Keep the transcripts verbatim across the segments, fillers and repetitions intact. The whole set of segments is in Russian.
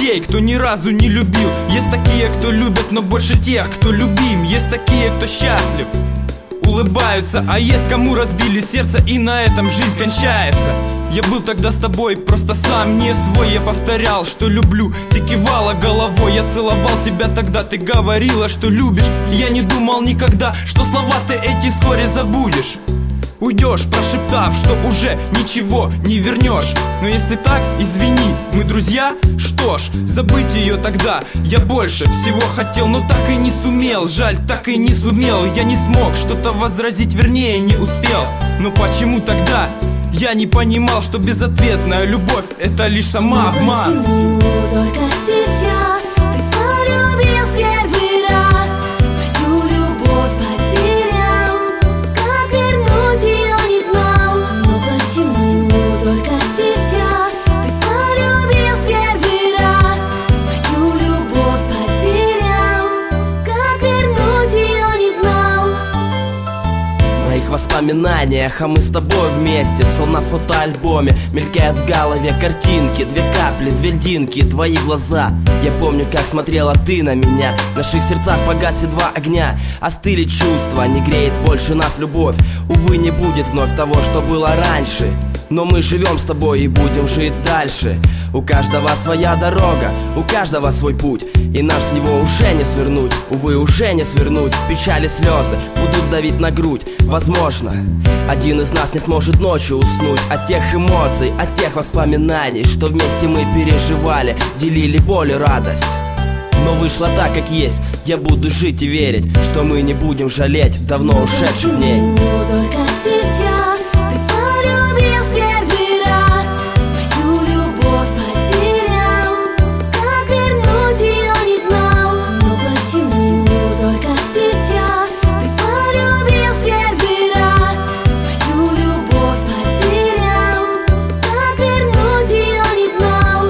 людей, кто ни разу не любил. Есть такие, кто любят, но больше тех, кто любим. Есть такие, кто счастлив, улыбаются, а есть кому разбили сердце, и на этом жизнь кончается. Я был тогда с тобой, просто сам не свой. Я повторял, что люблю, ты кивала головой. Я целовал тебя тогда, ты говорила, что любишь. Я не думал никогда, что слова ты эти вскоре забудешь. Уйдешь, прошептав, что уже ничего не вернешь. Но если так, извини, мы друзья? Что ж, забыть ее тогда я больше всего хотел, но так и не сумел. Жаль, так и не сумел. Я не смог что-то возразить, вернее не успел. Но почему тогда я не понимал, что безответная любовь — это лишь самообман? Почему только сейчас ты полюбил в первый раз? Твою любовь потерял, как вернуть ее не знал. Но почему только сейчас ты полюбил в первый раз? Твою любовь потерял, как вернуть ее не знал. В моих воспоминаниях, а мы с тобой вместе, словно на фотоальбоме, мелькают в голове картинки. Две капли, две льдинки, твои глаза. Я помню, как смотрела ты на меня. В наших сердцах погасли два огня. Остыли чувства, не греет больше нас любовь. Увы, не будет вновь того, что было раньше. Но мы живем с тобой и будем жить дальше. У каждого своя дорога, у каждого свой путь, и нам с него уже не свернуть. Увы, уже не свернуть. Печали, слезы будут давить на грудь. Возможно, один из нас не сможет ночью уснуть от тех эмоций, от тех воспоминаний, что вместе мы переживали, делили боль и радость. Но вышло так, как есть. Я буду жить и верить, что мы не будем жалеть давно ушедших дней. Почему только сейчас ты полюбил в первый раз? Твою любовь потерял, как вернуть ее не знал. Но почему только сейчас ты полюбил в первый раз? Твою любовь потерял, как вернуть ее не знал.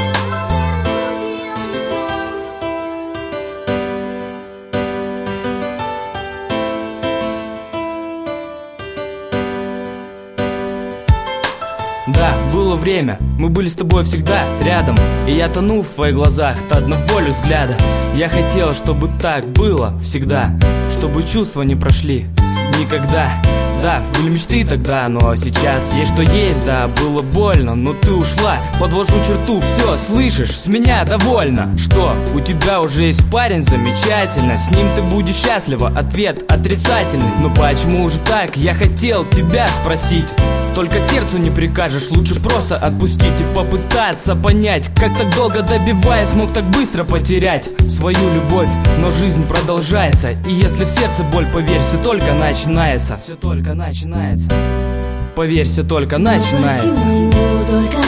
Да, было время, мы были с тобой всегда рядом, и я тонул в твоих глазах от одного лишь взгляда. Я хотел, чтобы так было всегда, чтобы чувства не прошли никогда. Да, были мечты тогда, но сейчас есть что есть. Да, было больно, но ты ушла. Подвожу черту, все, слышишь, с меня довольно. Что, у тебя уже есть парень? Замечательно, с ним ты будешь счастлива. Ответ отрицательный. Но почему же так? Я хотел тебя спросить. Только сердцу не прикажешь, лучше просто отпустить и попытаться понять, как так долго добиваясь, мог так быстро потерять свою любовь. Но жизнь продолжается, и если в сердце боль, поверь, все только начинается. Все только начинается. Поверь, все только начинается. Почему только